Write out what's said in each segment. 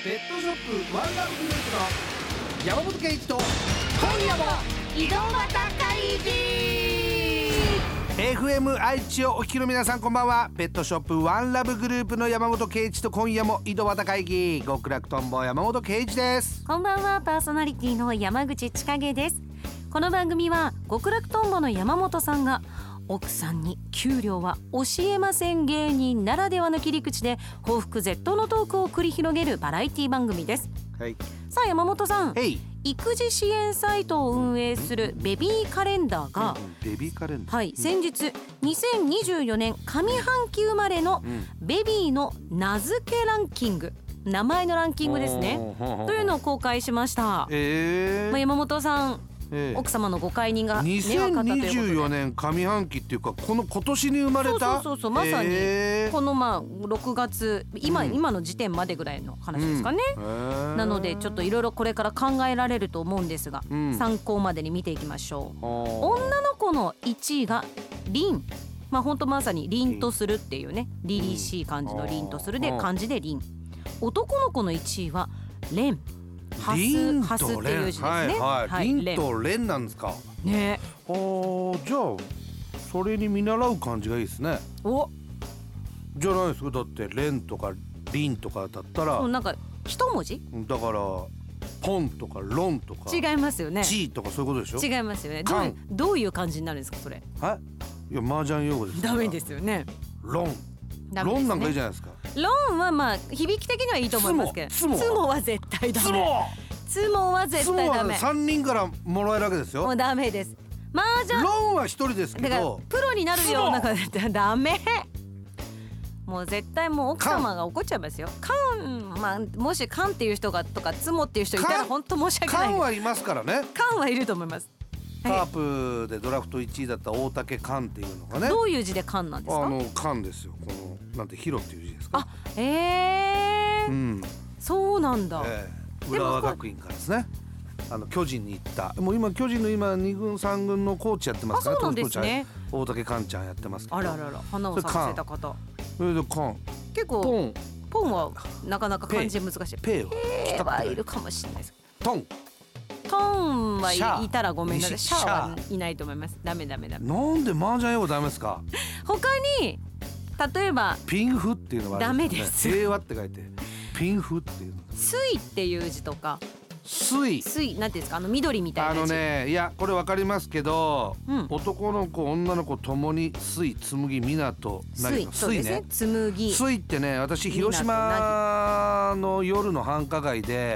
ペットショップワンダーグループの山本圭一と今夜も井戸端会議。 FM 愛知をお聞きの皆さん、こんばんは。ペットショップワンラブグループの山本圭一と今夜も井戸端会議、極楽とんぼ山本圭一です。 こんばんは、パーソナリティの山口千景です。この番組は極楽とんぼの山本さんが奥さんに給料は教えません芸人ならではの切り口で報復絶倒のトークを繰り広げるバラエティ番組です。 はい。 さあ山本さん、 へい。 育児支援サイトを運営するベビーカレンダーが、 ベビーカレンダー、 はい、先日2024年上半期生まれのベビーの名付けランキング、名前のランキングですね、というのを公開しました。まあ、山本さん、奥様のご解任が、ね、分かったということで、 2024年上半期っていうか、この今年に生まれた、 そうまさにこの6月今の時点までぐらいの話ですかね、なのでちょっといろいろこれから考えられると思うんですが、参考までに見ていきましょう。女の子の1位がリン、本当まさに凛とするっていうね、凛々しい感じの凛とするで漢字で凛。男の子の1位はレン、ハスっていう字ですね。 凛とレンなんですかね。じゃあそれに見習う感じがいいですね。お、じゃないですか。だってレンとかリンとかだったらなんか一文字だから、ポンとかロンとか違いますよね。 チーとかそういうことでしょ。違いますよね。どういう感じになるんですかそれ。いや、 麻雀用語です。 ダメですよね。 ロン、ロンなんかいいじゃないですか。 ロンは響き的にはいいと思いますけど、ツモは絶対ダメ。ツモは絶対ダメ。 3人からもらえるわけですよ。 もうダメです。麻雀ロンは1人ですけど、 だからプロになるような感じでダメ。もう絶対もう奥様が怒っちゃいますよ。カン、もしカンっていう人がとかツモっていう人いたら本当申し訳ない。 カンはいますからね。カンはいると思います。 カープでドラフト1位だった大竹カンっていうのがね。 どういう字でカンなんですか。 カンですよ。このなんてヒロっていう字ですか。 そうなんだ。 浦和学院からですね。巨人に行った。もう今巨人の2軍3軍のコーチやってますから。 そうなんですね。 大竹カンちゃんやってますけど。 あら花を咲かせた方。 それでカン。 結構ポンはなかなか漢字難しい。 ペはいるかもしれないです。 トンはいたらごめんなさい。シャーはいないと思います。ダメ。なんで麻雀用語ダメですか。 他に例えばピンフっていうのはダメです。 平和って書いてピンフっていうの。 水っていう字とか。 水なんていうんですか、緑みたいな字。 いやこれわかりますけど、男の子女の子ともに水、紬、港、 水ね。紬。 水ってね、私広島の夜の繁華街で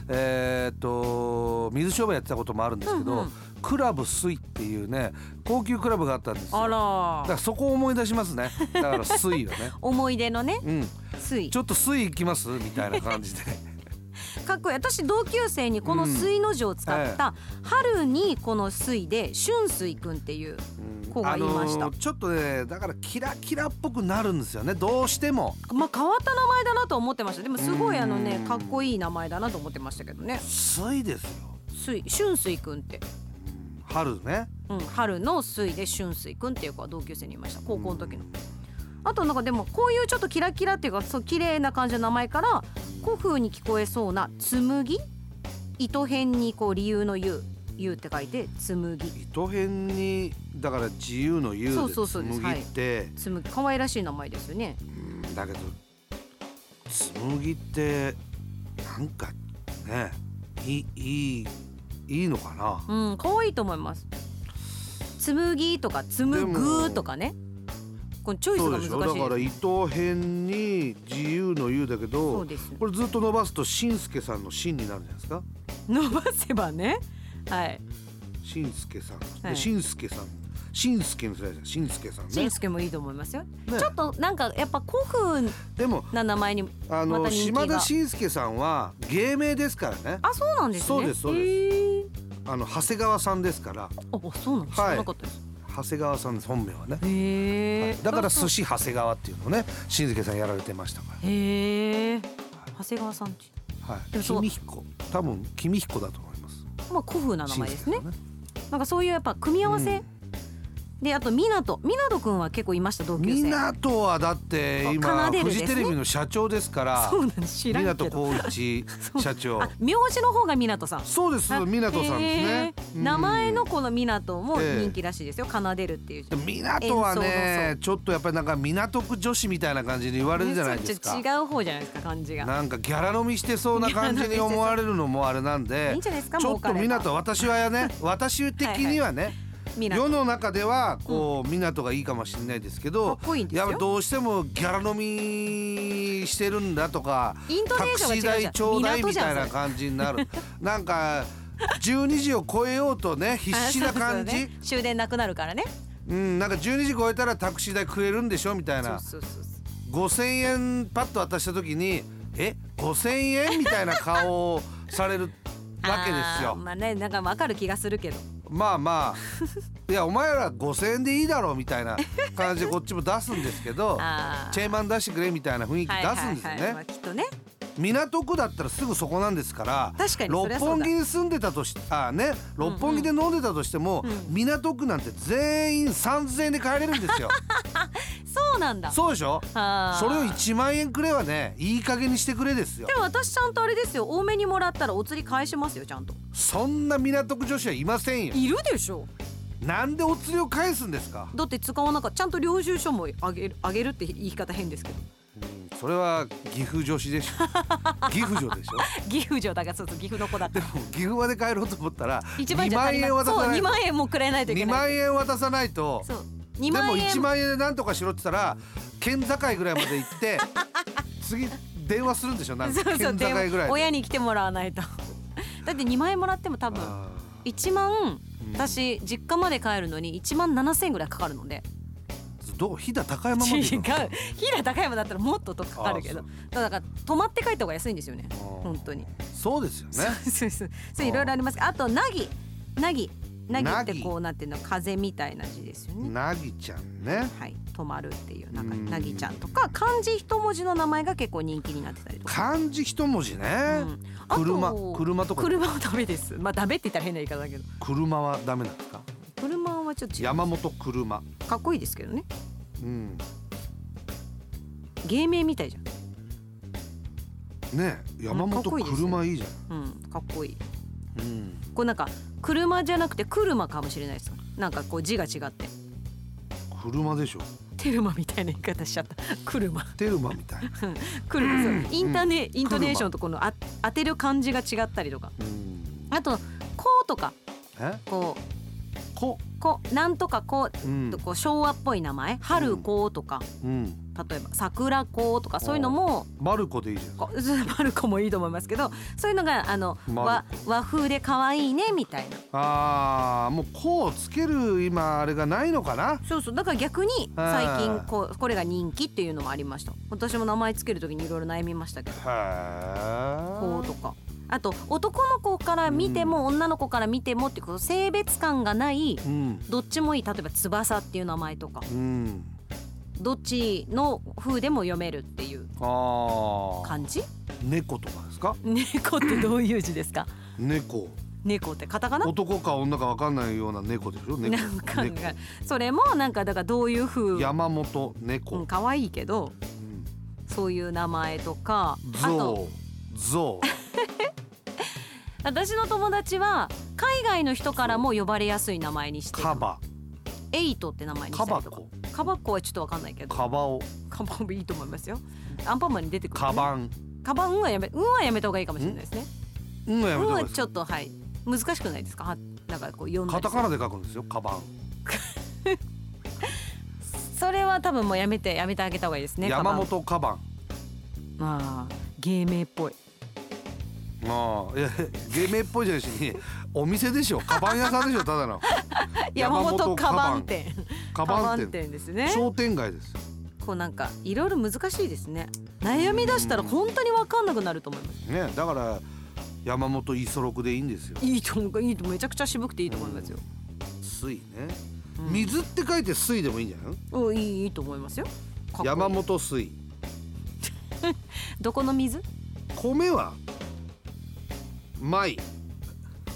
水商売やってたこともあるんですけど、クラブ水っていうね高級クラブがあったんですよ。だからそこを思い出しますね。だから水はね思い出のね、水。 ちょっと水行きますみたいな感じでかっこいい。私同級生にこの水の字を使った春にこの水で春水くんっていう子がいました。 ちょっとね、だからキラキラっぽくなるんですよね、どうしても。 変わった名前だなと思ってました。でもすごいかっこいい名前だなと思ってましたけどね。 水ですよ。 春水くんって、 春ね、 春の水で春水くんっていう子は同級生にいました、高校の時の。あとでもこういうちょっとキラキラっていうか、そう綺麗な感じの名前から古風に聞こえそうな紬、糸辺に理由の由って書いて紬。 糸辺にだから自由の由で紬って紬、可愛らしい名前ですよね。 だけど紬ってなんかね、いいのかな。 可愛いと思います。紬とか紡ぐとかね、このチョイスが難しい。 だから糸辺に自由の由だけど、これずっと伸ばすとしんすけさんのしんになるんじゃないですか。 伸ばせばね。はい。 しんすけさん、しんすけさん、しんすけの世代じゃん。しんすけさんね。 しんすけもいいと思いますよ。ちょっとなんかやっぱ古風な名前にまた人気が。 島田しんすけさんは芸名ですからね。 あ、そうなんですね。 そうですそうです。長谷川さんですから。 あ、そうなんです。知らなかったです。 長谷川さんです、本名はね。だから寿司長谷川っていうのをね、しんすけさんやられてましたから。 長谷川さんち。 君彦、多分君彦だと思います。 古風な名前ですね。なんかそういうやっぱ組み合わせであと港くんは結構いました、同級生。 港はだって今フジテレビの社長ですから。 そうなんです、知らんけど。 港光一社長。 名字の方が港さん。 そうです、港さんですね。 名前のこの港も人気らしいですよ、奏でるっていう。 港はねちょっとやっぱりなんか港区女子みたいな感じに言われるじゃないですか。 違う方じゃないですか、感じが。 なんかギャラ飲みしてそうな感じに思われるのもあれなんで、 いいんじゃないですか。 ちょっと港、私はね私的にはね、世の中ではこう港がいいかもしれないですけど、やっぱどうしてもギャラ飲みしてるんだとか、タクシー代ちょうだいみたいな感じになる。なんか12時を超えようとね必死な感じ。 終電なくなるからね。 なんか12時超えたらタクシー代くれるんでしょみたいな。5000円パッと渡した時に5000円みたいな顔をされるわけですよ。 まあね、なんか分かる気がするけど。 まあいやお前ら5000円でいいだろうみたいな感じでこっちも出すんですけどチェーマン出してくれみたいな雰囲気出すんですよね。 きっとね。 港区だったらすぐそこなんですから。 確かに六本木に住んでたとし六本木で飲んでたとしても、港区なんて全員3000円で帰れるんですよ。 そうなんだ。 そうでしょ。それを1万円くれはねいい加減にしてくれですよ。 でも私ちゃんとあれですよ、多めにもらったらお釣り返しますよ、ちゃんと。 そんな港区女子はいませんよ。 いるでしょ。 なんでお釣りを返すんですか。 だって使わなかった、ちゃんと領収書もあげるって言い方変ですけど。 それは岐阜女子でしょ。岐阜女でしょ。 岐阜女だから、そうそう、岐阜の子だった。 でも岐阜まで帰ろうと思ったら 2 万円渡さないと。 2万円もくれないといけない。 2万円渡さないと。 そう、 でも1万円で何とかしろって言ったら県境ぐらいまで行って次電話するんでしょ。なんか県境ぐらいで親に来てもらわないと。だって2万円もらっても多分1万、私実家まで帰るのに1万7000円ぐらいかかるので。 飛騨高山まで。違う、 飛騨高山だったらもっとかかるけど、だから泊まって帰った方が安いんですよね、本当に。 そうですよね。 そういろいろあります。あとなぎってこうなってるの風みたいな字ですよね。 なぎちゃんね。 はい、泊まるっていう中になぎちゃんとか漢字一文字の名前が結構人気になってたりとか。漢字一文字ね。車とか。 車はダメです。まあダメって言ったら変な言い方だけど。 車はダメなんですか。 車はちょっと違う。 山本車。 かっこいいですけどね。芸名みたいじゃん。ね、山本車いいじゃん。 かっこいい。これなんか車じゃなくて車かもしれないです。なんかこう字が違って。 車でしょ。 テルマみたいな言い方しちゃった。車。 テルマみたいな。 車。イントネーションとこの当てる漢字が違ったりとか。あとこうとか。こうなんとかこう昭和っぽい名前、春子とか、例えば桜子とかそういうのも。 マルコでいいじゃん。 マルコもいいと思いますけど、そういうのが和風で可愛いねみたいな。もうこうつける今あれがないのかな。 そうだから逆に最近これが人気っていうのもありました。私も名前つける時にいろいろ悩みましたけど。こうとか。あと男の子から見ても女の子から見てもっていう性別感がない、どっちもいい。例えば翼っていう名前とか、どっちの風でも読めるっていう感じ。 猫とかですか。 猫ってどういう字ですか。 猫ってカタカナ。 男か女か分かんないような猫でしょ。 なんかそれもなんかだからどういう風。 山本猫。 可愛いけど、そういう名前とか。 ゾウ私の友達は海外の人からも呼ばれやすい名前にしてる。 カバ。 エイトって名前にしたりとか。カバッコはちょっとわかんないけど。カバオいいと思いますよ。アンパンマンに出てくる、 カバンはやめた方がいいかもしれないですね。はちょっと難しくないですか。なんかこう読んだり。 カタカナで書くんですよ。カバン。 それは多分もうやめてあげた方がいいですね。 山本カバン。芸名っぽい。 いや芸名っぽいじゃないし、お店でしょ。カバン屋さんでしょ。ただの山本カバン店。カバン店ですね。 商店街です。 こうなんかいろいろ難しいですね。悩み出したら本当に分かんなくなると思いますね。だから山本五十六でいいんですよ。 いいとめちゃくちゃ渋くていいと思いますよ。 水ね。水って書いて水でもいいんじゃない。 いいと思いますよ。 山本水。 どこの水？ 米は米。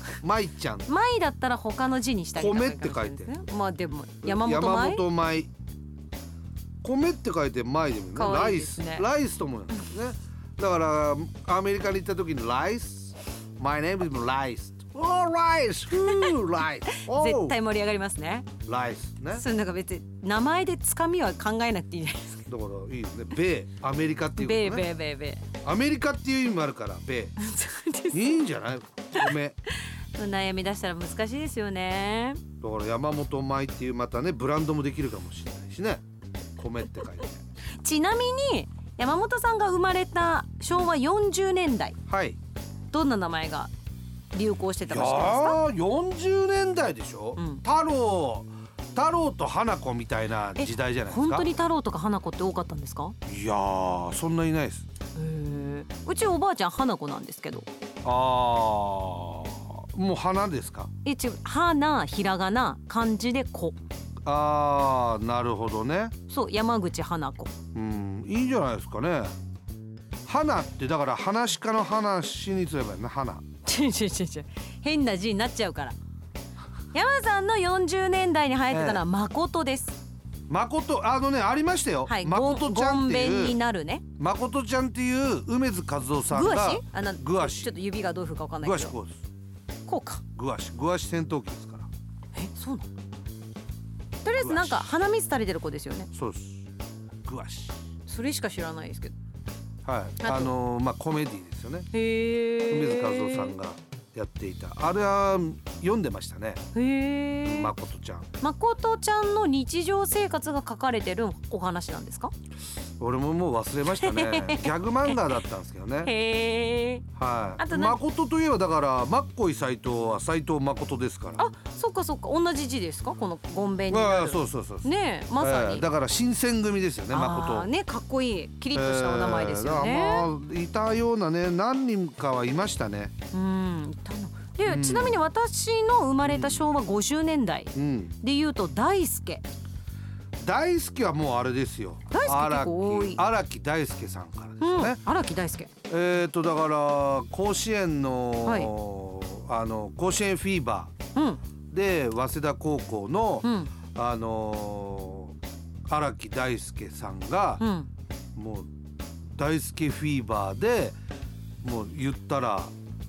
舞ちゃん。 舞だったら他の字にしてあげた方がいいかもしれないですね。 米って書いて。 まあでも山本舞。 山本舞。米って書いて舞でもね。ライス。ライスともなんですね。だからアメリカに行った時にライス。My name is ライス。ライス。ライス。 絶対盛り上がりますね。 ライスね。 それなんか別に名前でつかみは考えなくていいじゃないですか。 だからいいよね。米アメリカっていうことね。米アメリカっていう意味もあるから米。いいんじゃない？米。 悩み出したら難しいですよね。 だから山本米っていうまたねブランドもできるかもしれないしね。米って書いて。 ちなみに山本さんが生まれた昭和40年代。 はい。 どんな名前が流行してたか知ってますか ？40年代でしょ、太郎と花子みたいな時代じゃないですか。 本当に太郎とか花子って多かったんですか？ いやーそんないないです。 うちおばあちゃん花子なんですけど。 もう花ですか？ 違う、花ひらがな漢字で子。 なるほどね。 そう山口花子。 いいんじゃないですかね。花ってだから話家の話にすればいいな。花変な字になっちゃうから。山さんの40年代に流行ってたのは誠です。 誠ありましたよ。 はい、 誠ちゃんっていうごんべんになるね。 誠ちゃんっていう梅津和夫さんがグアシちょっと指がどういう風かわかんないけど。 グアシこうです。 こうか。 グアシ戦闘機ですから。 そうなの？とりあえずなんか鼻水垂れてる子ですよね。 そうです。グアシ。 それしか知らないですけど。 はい。コメディですよね。梅津和夫さんがやっていた。あれは読んでましたね。誠ちゃん。 誠ちゃんの日常生活が書かれてるお話なんですか？ 俺ももう忘れましたね。ギャグ漫画だったんですけどね。はい。あと誠といえばだからマッコイ斎藤は斎藤誠ですから。 そっか同じ字ですか？このごんべんになる。 そうねまさに。 だから新選組ですよね。誠。 ねかっこいいキリッとしたお名前ですよね。 いたようなね何人かはいましたね。 いたの。でちなみに私の生まれた昭和50年代でいうと大輔。 大輔はもうあれですよ。荒木大輔さんからですよね。 荒木大輔。 だから甲子園の甲子園フィーバーで早稲田高校の荒木大輔さんがもう大輔フィーバーでもう言ったら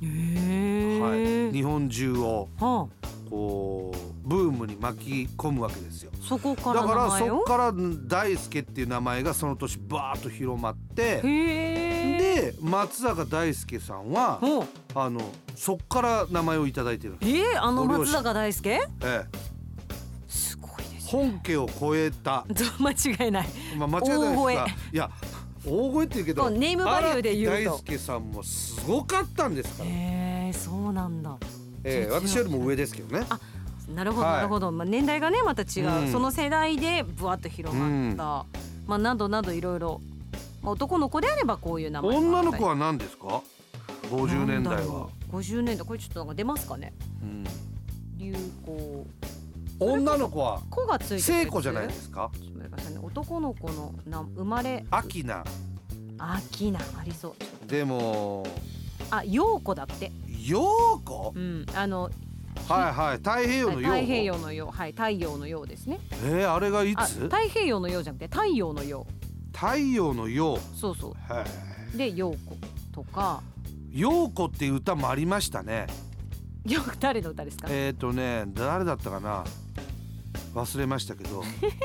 日本中をこうブームに巻き込むわけですよ。 そこからだからそこから大輔っていう名前がその年バーッと広まって、で松坂大輔さんはそっから名前をいただいてる。 松坂大輔？ すごいですね。本家を超えた。 間違いない。 間違いないですが、いや大声って言うけどネームバリューで言うと大輔さんもすごかったんですから。 そうなんだ。 私よりも上ですけどね。 なるほどなるほど。年代がねまた違う、その世代でブワッと広まった、などなどいろいろ。男の子であればこういう名前。 女の子は何ですか？50年代は。 50年代これちょっとなんか出ますかね。流行。 女の子は子がついてる。 聖子じゃないですか？ 男の子の生まれ。 秋菜ありそう。 でも陽子だって。 陽子？はい太平洋の陽。 太平洋の陽。太陽の陽ですね。 あれがいつ？ 太平洋の陽じゃなくて太陽の陽。 太陽の陽。 そうで陽子とか。 陽子っていう歌もありましたね。 誰の歌ですか？ 誰だったかな忘れましたけど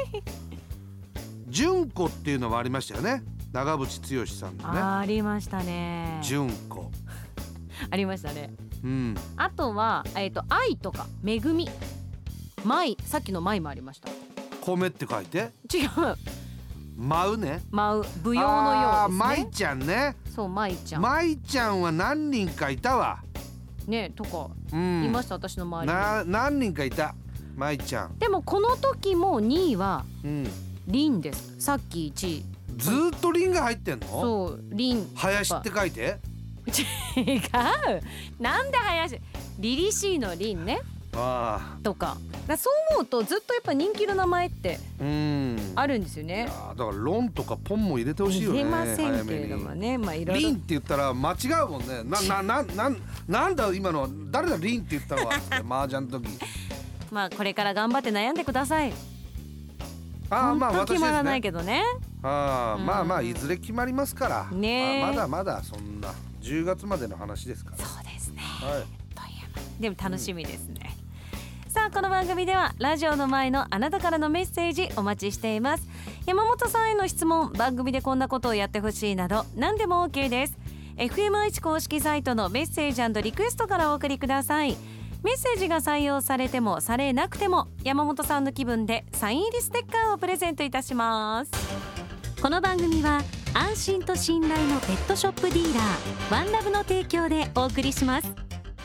純子っていうのもありましたよね。長渕剛さんのね。 ありましたね。 純子ありましたね。あとは愛とか恵み舞、さっきの舞もありました。 米って書いて？ 違う。 舞ね。 舞、舞踊のようですね。 舞ちゃんね。 そう舞ちゃん。 舞ちゃんは何人かいたわ。 ねとかいました私の周りに。 何人かいた舞ちゃん。 でもこの時も2位はリンです。さっき1位。 ずっとリンが入ってんの？ そうリン。 林って書いて？ 違う。なんで林？リリシーのリンね。 とか、そう思うとずっとやっぱ人気の名前ってあるんですよね。 だからロンとかポンも入れてほしいよね。 入れませんけれどもね、まあいろいろ。 リンって言ったら間違うもんね。なんだ今の誰だリンって言ったのは麻雀の時。 まあこれから頑張って悩んでください。 まあ決まらないけどね。 まあいずれ決まりますからね。まだまだそんな10月までの話ですから。 そうですね、でも楽しみですね。さあこの番組ではラジオの前のあなたからのメッセージお待ちしています。山本さんへの質問、番組でこんなことをやってほしいなど何でも OK です。 FM 愛知公式サイトのメッセージ&リクエストからお送りください。メッセージが採用されてもされなくても山本さんの気分でサイン入りステッカーをプレゼントいたします。この番組は安心と信頼のペットショップディーラーワンラブの提供でお送りします。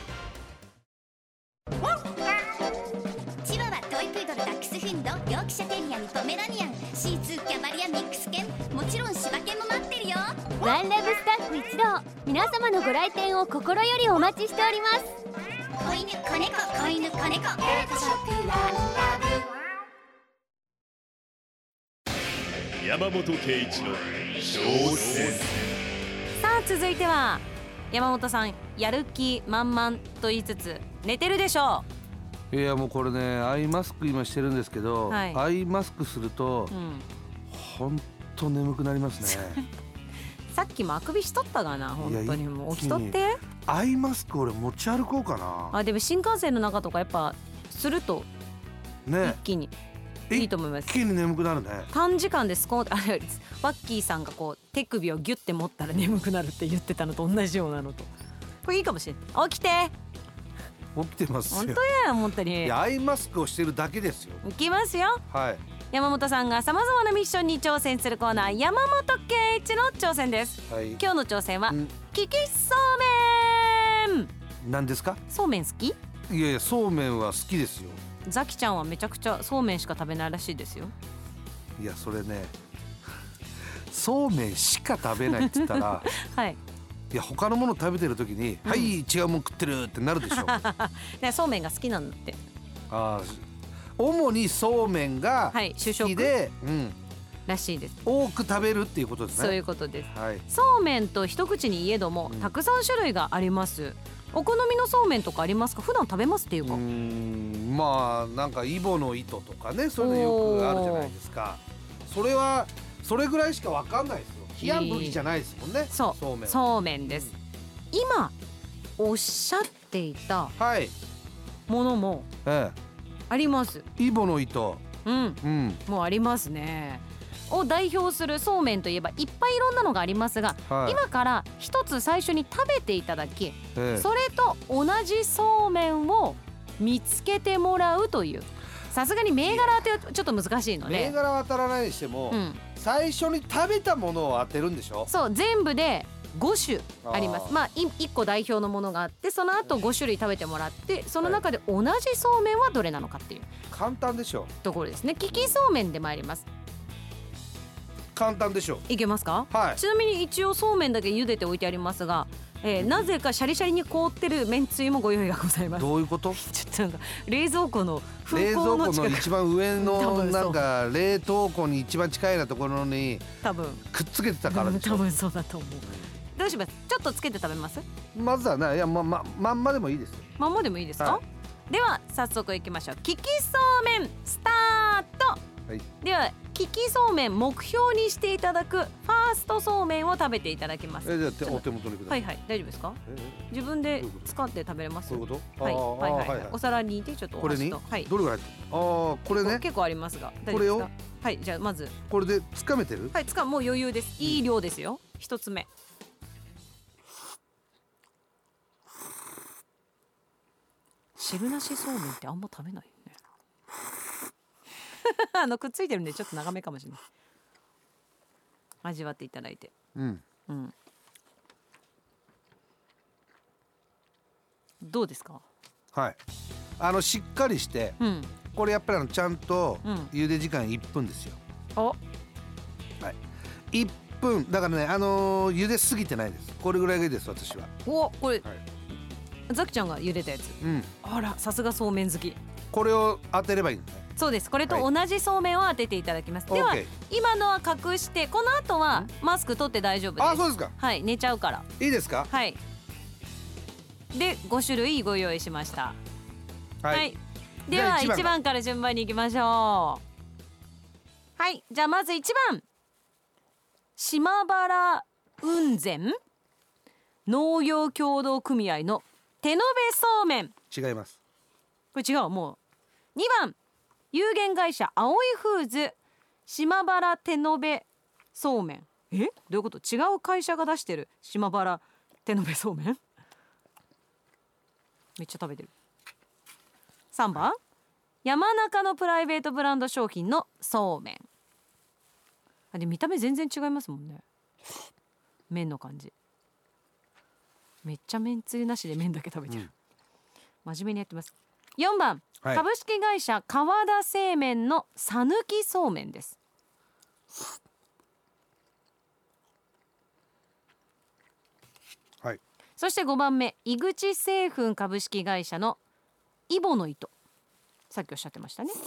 チワワ、トイプードル、ダックスフンド、ヨークシャテリアン、ポメラニアン、シーツー、キャバリア、ミックス犬、もちろん柴犬も待ってるよ。 ワンラブスタッフ一同、皆様のご来店を心よりお待ちしております。 子犬、子猫、子犬、子猫、ペットショップワンラブ。山本圭一の挑戦。 さあ続いては山本さん、やる気満々と言いつつ寝てるでしょう。いやもうこれね、アイマスク今してるんですけど、アイマスクするとほんと眠くなりますね。 さっきもあくびしとったがな、本当にもう起きとって。 アイマスク俺持ち歩こうかな。 でも新幹線の中とかやっぱすると一気にいいと思います。 一気に眠くなるね。 短時間でスコーンワッキーさんがこう手首をギュッて持ったら眠くなるって言ってたのと同じようなのと、これいいかもしれない。起きてますよ。 本当や、本当に。 アイマスクをしてるだけですよ。 いきますよ。山本さんがさまざまなミッションに挑戦するコーナー、山本圭一の挑戦です。今日の挑戦はキキそうめん。 何ですか？ そうめん好き？ いやいや、そうめんは好きですよ。 ザキちゃんはめちゃくちゃそうめんしか食べないらしいですよ。 いやそれね、そうめんしか食べないって言ったらいや他のもの食べてる時に、はい違うもん食ってるってなるでしょ。 そうめんが好きなんだって。 主にそうめんが好きで、 らしいです。 多く食べるっていうことですね。 そういうことです。そうめんと一口に言えども、たくさん種類があります。お好みのそうめんとかありますか？普段食べますっていうか。 まあなんかイボの糸とかね、そういうのよくあるじゃないですか。それはそれぐらいしかわかんないですよ。冷や麦じゃないですもんね。 そうめんです。今おっしゃっていたものもあります。 イボの糸、 もうありますね。を代表するそうめんといえばいっぱいいろんなのがありますが、今から一つ最初に食べていただき、それと同じそうめんを見つけてもらうという、さすがに銘柄当てちょっと難しいので、 銘柄は当たらないにしても、最初に食べたものを当てるんでしょ。 そう、全部で5種あります。まあ1個代表のものがあって、その後5種類食べてもらって、その中で同じそうめんはどれなのかっていう簡単でしょところですね。利きそうめんで参ります。 簡単でしょ。 いけますか？ちなみに一応そうめんだけ茹でておいてありますが、なぜかシャリシャリに凍ってるめんつゆもご用意がございます。 どういうこと？ ちょっとなんか冷蔵庫の冷蔵庫の一番上のなんか冷凍庫に一番近いなところに多分くっつけてたからでしょ。 多分そうだと思う。どうします？ちょっとつけて食べます？ まずはね、いやまんまでもいいですよ。 まんまでもいいですか？では早速いきましょう。利きそうめんスタート。では利きそうめん目標にしていただくファーストそうめんを食べていただきます。 じゃあお手元にください。 大丈夫ですか？自分で使って食べれます？ そういうこと？ お皿に入れてちょっとこれにどれが入ってる？これね。 結構ありますが大丈夫ですか？はい、じゃあまずこれでつかめてる？ はい、もう余裕です。いい量ですよ。一つ目。汁なしそうめんってあんま食べないよね。くっついてるんでちょっと長めかもしれない。味わっていただいて。どうですか？ しっかりして、これやっぱりちゃんと茹で時間1分ですよ。1分だからね、茹ですぎてないです。これぐらいがいいです、私は。 これ、 ザキちゃんが茹でたやつ、あらさすがそうめん好き。 これを当てればいいのね。 そうです。これと同じそうめんを当てていただきます。では今のは隠して、この後はマスク取って大丈夫です。 あ、そうですか。 はい、寝ちゃうから。 いいですか。 はい。で5種類ご用意しました。はい。では1番から順番に行きましょう。はい、じゃあまず1番、島原雲仙農業協同組合の手延べそうめん。 違います。 これ違う。もう2番、有限会社あおいフーズ島原手延べそうめん。どういうこと？違う会社が出してる島原手延べそうめん。めっちゃ食べてる。3番、山中のプライベートブランド商品のそうめん。で見た目全然違いますもんね。麺の感じめっちゃめんつゆなしで麺だけ食べてる、真面目にやってます。4番、株式会社川田製麺のさぬきそうめんです。 はい。 そして5番目、井口製粉株式会社のイボの糸。さっきおっしゃってましたね。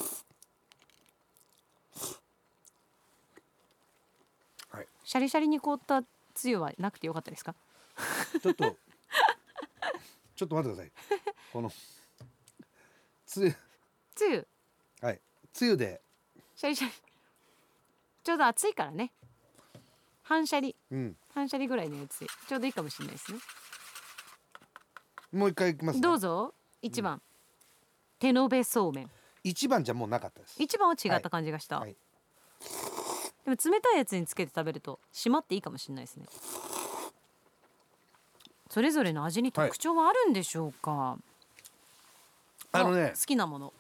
はい。 シャリシャリに凍ったつゆはなくてよかったですか？ ちょっと待ってください。このつゆ、はい、つゆでシャリシャリ、ちょうど暑いからね。半シャリ、半シャリぐらいのやつちょうどいいかもしれないですね。 もう一回いきますね。 どうぞ。1番、手延べそうめん。 1番じゃもうなかったです。 1番は違った感じがした、でも冷たいやつにつけて食べると締まっていいかもしれないですね。それぞれの味に特徴はあるんでしょうか？好きなもの。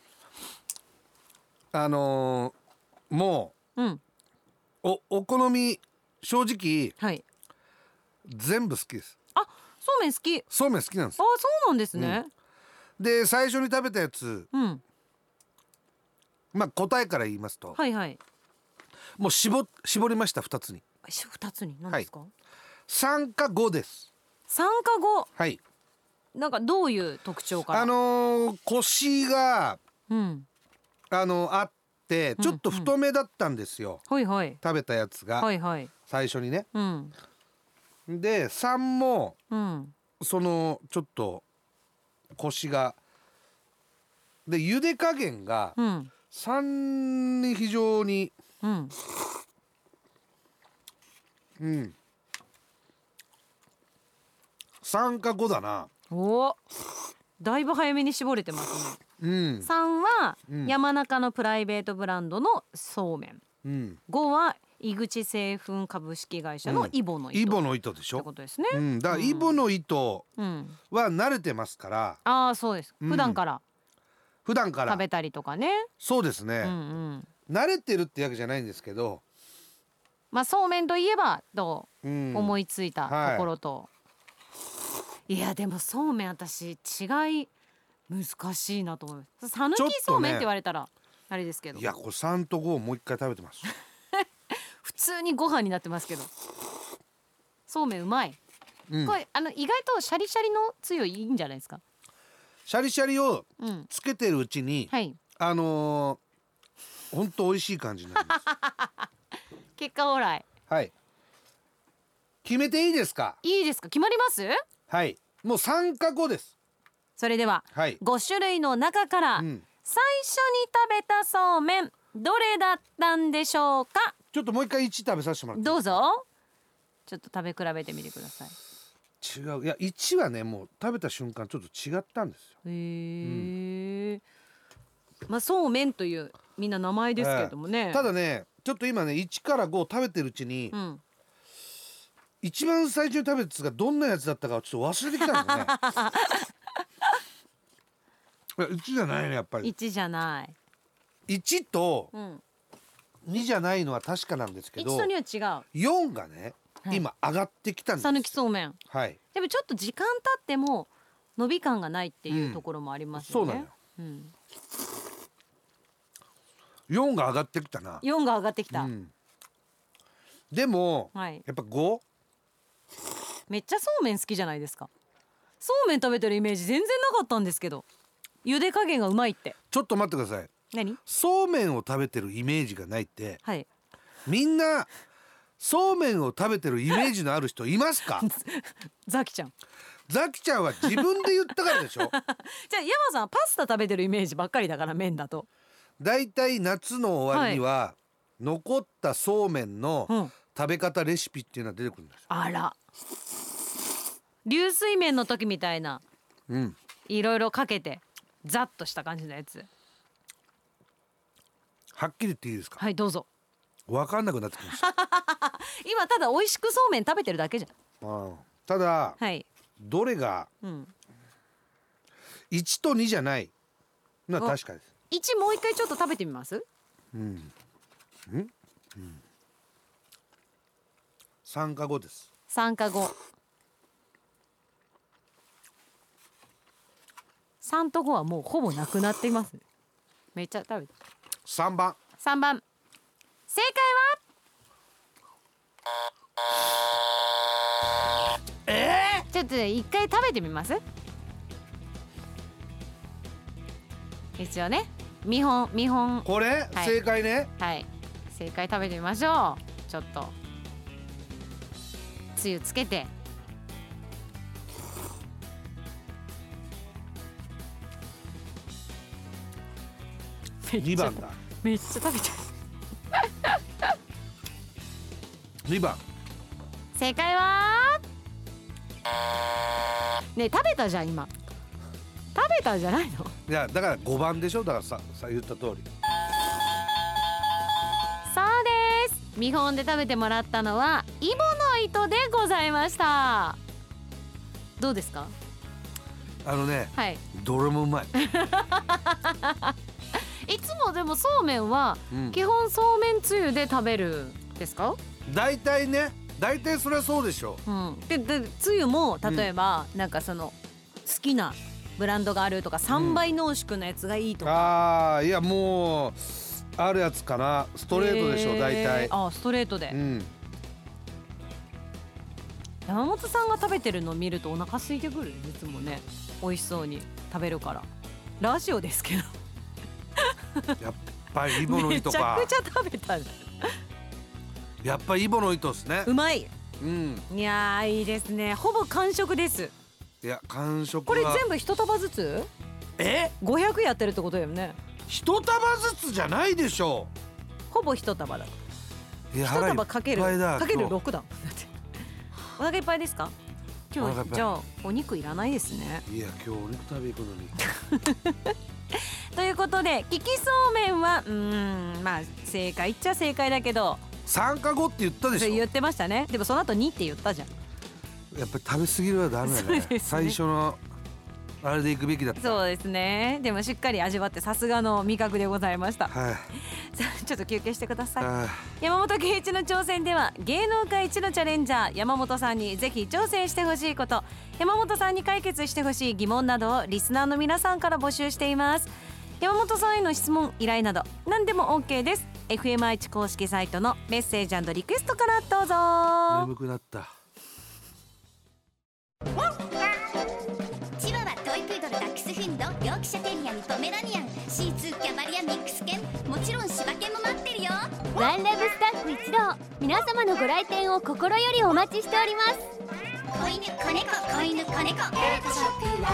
もう、お好み正直、全部好きです。 あ、そうめん好き。 そうめん好きなんです。 あ、そうなんですね。 で最初に食べたやつ、まあ答えから言いますと、もう絞りました。2つに。 2つに何ですか ？3か5です。 3か5。 はい。 なんかどういう特徴かな。 コシが、あってちょっと太めだったんですよ、食べたやつが、最初にね、で3も、そのちょっとコシがで、茹で加減が、3に非常に3か5だな。 お、だいぶ早めに絞れてますね。3は山中のプライベートブランドのそうめん、5は井口製粉株式会社のイボの糸、 イボの糸でしょってことですね。 だからイボの糸は慣れてますから、 ああそうです。普段から食べたりとかね。 そうですね、慣れてるってわけじゃないんですけど、 まあそうめんといえばと思いついたところと、いやでもそうめん私違い難しいなと思います。さぬきそうめんって言われたらあれですけど、 いやこれ3と5をもう一回食べてます普通にご飯になってますけど、そうめんうまい、これ意外とシャリシャリのつゆいいんじゃないですか。 シャリシャリをつけてるうちに、ほんと美味しい感じになります結果オーライ。 決めていいですか？ いいですか？決まります？ はい、もう3か5です。 それでは、5種類の中から、最初に食べたそうめんどれだったんでしょうか？ ちょっともう一回1食べさせてもらって。 どうぞ。ちょっと食べ比べてみてください。 違う、いや1はねもう食べた瞬間ちょっと違ったんですよ。 まあそうめんというみんな名前ですけどもね、 ただねちょっと今ね1から5食べてるうちに、一番最初に食べたやつがどんなやつだったかちょっと忘れてきたんですね1じゃないねやっぱり。 1じゃない。 1と2じゃないのは確かなんですけど、 1と2は違う。 4がね、今上がってきたんです。 さぬきそうめん。 でもちょっと時間経っても伸び感がないっていうところもありますよね。 そうなのよ。4が上がってきたな。 4が上がってきた。 でも、やっぱ 5？ めっちゃそうめん好きじゃないですか。 そうめん食べてるイメージ全然なかったんですけど、茹で加減がうまいって。 ちょっと待ってください。 何？ そうめんを食べてるイメージがないって、 はい、 みんなそうめんを食べてるイメージのある人いますか？ ザキちゃんは自分で言ったからでしょ。 じゃあ山さんパスタ食べてるイメージばっかりだから、麺だと。 だいたい夏の終わりには、残ったそうめんの食べ方レシピっていうのは出てくるんですよ。 あら、流水麺の時みたいな、いろいろかけてザッとした感じのやつ。 はっきり言っていいですか？ はい、どうぞ。 分かんなくなってきました。 今ただ美味しくそうめん食べてるだけじゃん。ただ、 はい、 どれが1と2じゃないのは確かです。 1もう一回ちょっと食べてみます？ 酸化後です。 酸化後。3と5はもうほぼなくなっています。めっちゃ食べて。 3番。 3番。正解は？ちょっと一回食べてみます？一応ね、見本。 これ、はい、正解ね。 はい、正解食べてみましょう。ちょっとつゆつけて。 2番だ。 めっちゃ食べちゃう。 2番。 正解はね、食べたじゃん今。食べたじゃないの？ いやだから5番でしょ。だからさ言った通り。 そうです。見本で食べてもらったのはイボの糸でございました。どうですか？ はい、どれもうまい。 いつもでもそうめんは基本そうめんつゆで食べるですか？ 大体ね、大体それはそうでしょう。でつゆも例えば、なんかその好きなブランドがあるとか、3倍濃縮のやつがいいとか。 いやもうあるやつかな。ストレートでしょ大体。 ストレートで。山本さんが食べてるのを見るとお腹空いてくる。いつもね、美味しそうに食べるから。ラジオですけど。 やっぱりイボの糸か。 めちゃくちゃ食べた。 やっぱりイボの糸ですね。 うまい。いやいいですね。ほぼ完食です。 いや完食はこれ全部一束ずつ？500やってるってことだよね。 一束ずつじゃないでしょう。ほぼ一束だ。一束かける6だ。お腹いっぱいですか？今日じゃあお肉いらないですね。 いや今日お肉食べ行くのに。 ということで利きそうめんはまあ正解っちゃ正解だけど、 酸化後って言ったでしょ。 言ってましたね。でもその後2って言ったじゃん。 やっぱり食べ過ぎるはダメだね。ね、最初のあれでいくべきだった。 そうですね。でもしっかり味わってさすがの味覚でございました。さあちょっと休憩してください。山本圭一の挑戦では芸能界一のチャレンジャー山本さんにぜひ挑戦してほしいこと、山本さんに解決してほしい疑問などをリスナーの皆さんから募集しています。山本さんへの質問依頼など何でも OK です。 FM 愛知公式サイトのメッセージ&リクエストからどうぞ。 眠くなった。 チワワ、トイプードル、ダックスフンド、ヨークシャテリアにポメラニアン、シーツー、キャバリア、ミックス犬、もちろん柴犬も待ってるよ。 ワンラブスタッフ一同、皆様のご来店を心よりお待ちしております。 子犬、子猫、子犬、子猫、ペットショップワンラ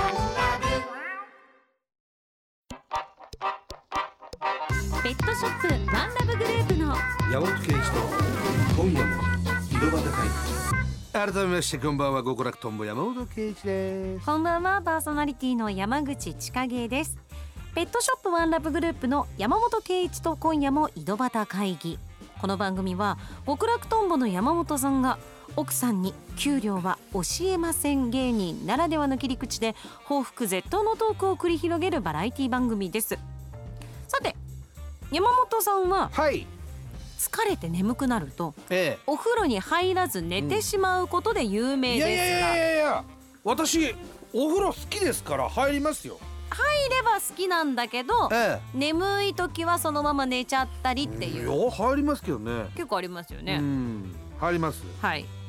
ブ。ペットショップワンラブグループの山本圭一と今夜も井戸端会議。改めましてこんばんは、極楽とんぼ山本圭一です。 こんばんは、パーソナリティの山口千景です。ペットショップワンラブグループの山本圭一と今夜も井戸端会議。この番組は極楽とんぼの山本さんが奥さんに給料は教えません芸人ならではの切り口で報復絶倒のトークを繰り広げるバラエティ番組です。さて山本さんは、疲れて眠くなると、お風呂に入らず寝てしまうことで有名ですが、 いや私お風呂好きですから入りますよ。 入れば好きなんだけど、眠い時はそのまま寝ちゃったりっていう。 入りますけどね。 結構ありますよね。 入ります。 はい。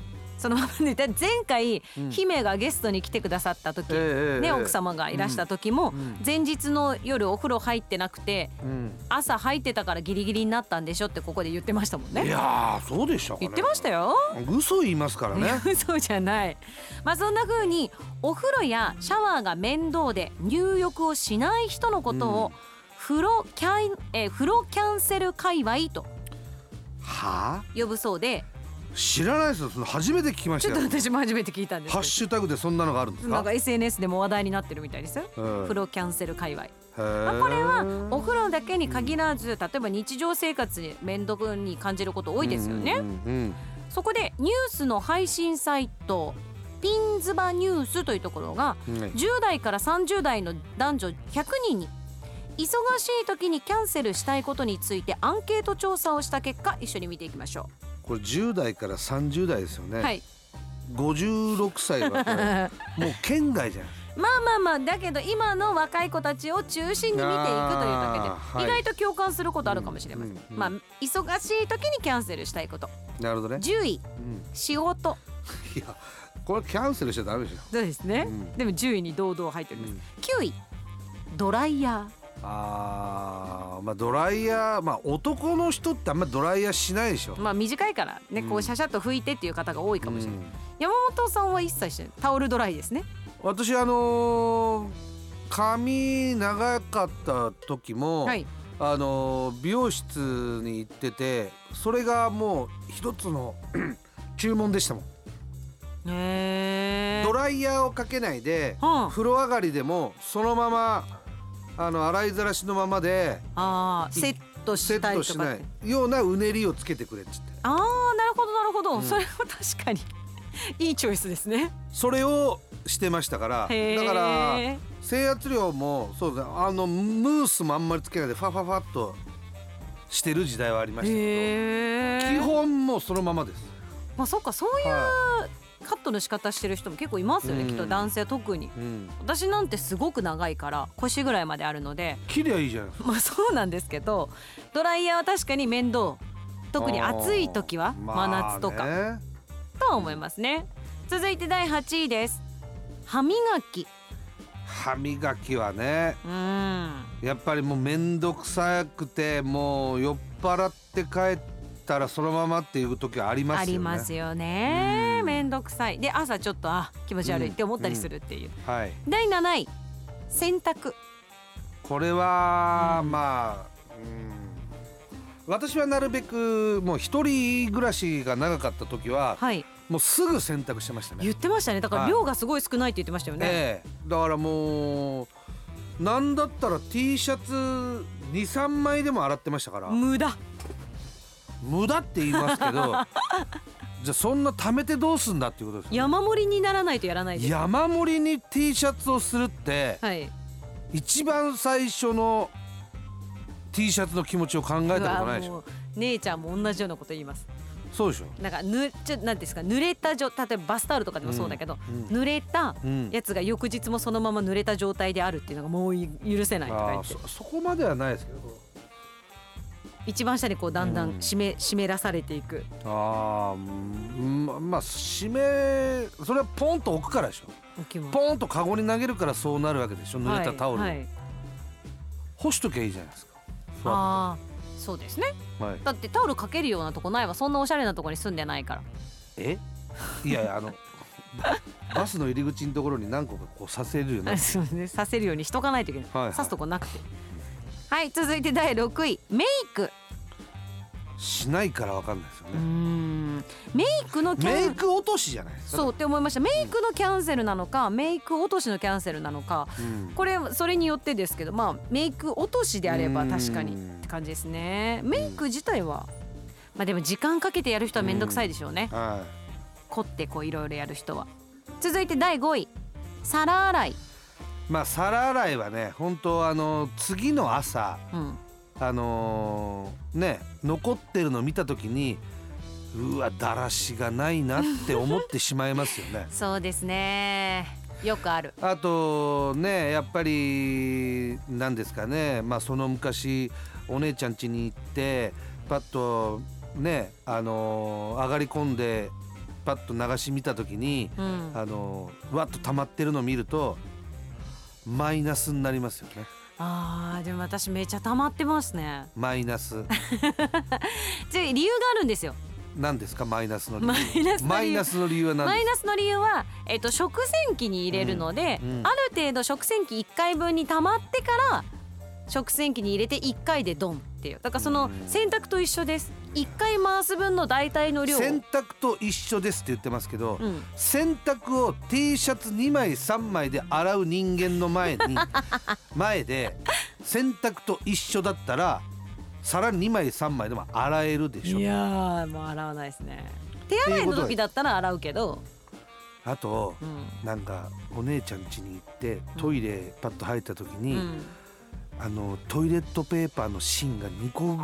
そのままで前回、姫がゲストに来てくださった時、ね、奥様がいらした時も、前日の夜お風呂入ってなくて、朝入ってたからギリギリになったんでしょってここで言ってましたもんね。 いやーそうでしたかね。 言ってましたよ。 嘘言いますからね。 嘘じゃない。まあそんな風にお風呂やシャワーが面倒で入浴をしない人のことを、風呂キャンセル界隈と呼ぶそうで。 知らないですよ。その初めて聞きましたよ。 ちょっと私も初めて聞いたんです。 ハッシュタグでそんなのがあるんですか。 なんか SNS でも話題になってるみたいですよ。風呂キャンセル界隈。まあ、これはお風呂だけに限らず、例えば日常生活に面倒に感じること多いですよね。そこでニュースの配信サイトピンズバニュースというところが、10代から30代の男女100人に忙しい時にキャンセルしたいことについてアンケート調査をした結果、一緒に見ていきましょう。 これ10代から30代ですよね。 はい。 56歳はこれもう県外じゃん。 まあだけど今の若い子たちを中心に見ていくというだけで、意外と共感することあるかもしれません。まあ忙しい時にキャンセルしたいこと。 なるほどね。 10位、仕事。 いやこれキャンセルしちゃダメでしょ。 そうですね。でも10位に堂々入ってるんです。9位、ドライヤー。 まあドライヤー、まあ男の人ってあんまドライヤーしないでしょ。 まあ短いからね、こうシャシャッと拭いてっていう方が多いかもしれない。山本さんは一切してない。タオルドライですね。 私髪長かった時も、美容室に行ってて、それがもう一つの注文でしたもん。ドライヤーをかけないで、風呂上がりでもそのまま洗いざらしのままでセットしたりとか、 セットしないようなうねりをつけてくれっつって。 なるほどなるほど、それは確かにいいチョイスですね。 それをしてましたから。だから整圧量もそうだ、ムースもあんまりつけないでファファファっとしてる時代はありましたけど、基本もうそのままです。 まあそっか、そういうカットの仕方してる人も結構いますよね、きっと男性は特に。私なんてすごく長いから腰ぐらいまであるので切りゃいいじゃん。 まあそうなんですけど、ドライヤーは確かに面倒、特に暑い時は真夏とか、とは思いますね。続いて第8位です。歯磨き。 歯磨きはね、やっぱりもうめんどくさくて、もう酔っ払って帰ったらそのままっていう時はありますよね。 ありますよね。めんどくさいで朝ちょっと気持ち悪いって思ったりするっていう。第7位、洗濯。 これはまあ、私はなるべくもう一人暮らしが長かった時は、もうすぐ洗濯してましたね。 言ってましたね。だから量がすごい少ないって言ってましたよね。 だからもうなんだったら T シャツ 2,3 枚でも洗ってましたから。無駄って言いますけどじゃあそんな貯めてどうすんだっていうことですよね。 山盛りにならないとやらないです。 山盛りに T シャツをするって、一番最初の T シャツの気持ちを考えたことないでしょ。 姉ちゃんも同じようなこと言います。 そうでしょ。 なんかなんですか、濡れた例えばバスタオルとかでもそうだけど、濡れたやつが翌日もそのまま濡れた状態であるっていうのがもう許せないとか言って。 そこまではないですけど、 一番下にこうだんだん湿らされていく。 まあそれはポンと置くからでしょ。ポンとカゴに投げるからそうなるわけでしょ。濡れたタオル、干しときゃいいじゃないですか。 そうですね。だってタオルかけるようなとこないわ。そんなおしゃれなとこに住んでないから。 いやバスの入り口のところに何個かこうさせるよね。 そうね、させるようにしとかないといけない。刺すとこなくて。はい、続いて第6位、メイク。 しないから分かんないですよね。 メイク落としじゃないですか。 そうって思いました。メイクのキャンセルなのかメイク落としのキャンセルなのか、これそれによってですけど、まあメイク落としであれば確かにって感じですね。メイク自体はまあでも時間かけてやる人はめんどくさいでしょうね。凝ってこういろいろやる人は。続いて第5位、皿洗い。 まあ皿洗いはね、本当次の朝、残ってるの見た時にうわだらしがないなって思ってしまいますよね。 そうですね、よくある。 あとね、やっぱりなんですかね、まあその昔お姉ちゃん家に行ってパッとね上がり込んでパッと流し見た時に、わっと溜まってるのを見るとマイナスになりますよね。 でも私めっちゃ溜まってますね。 マイナス理由があるんですよ。 何ですかマイナスの理由。マイナスの理由は何ですか。 マイナスの理由は、食洗機に入れるので、ある程度食洗機1回分に溜まってから食洗機に入れて1回でドンっていう。だからその洗濯と一緒です。1回回す分の大体の量を。 洗濯と一緒ですって言ってますけど、洗濯を T シャツ2枚3枚で洗う人間の前で洗濯と一緒だったらさらに2枚3枚でも洗えるでしょ。 いやーもう洗わないですね。手洗いの時だったら洗うけど、 あと、なんかお姉ちゃん家に行ってトイレパッと入った時に、トイレットペーパーの芯が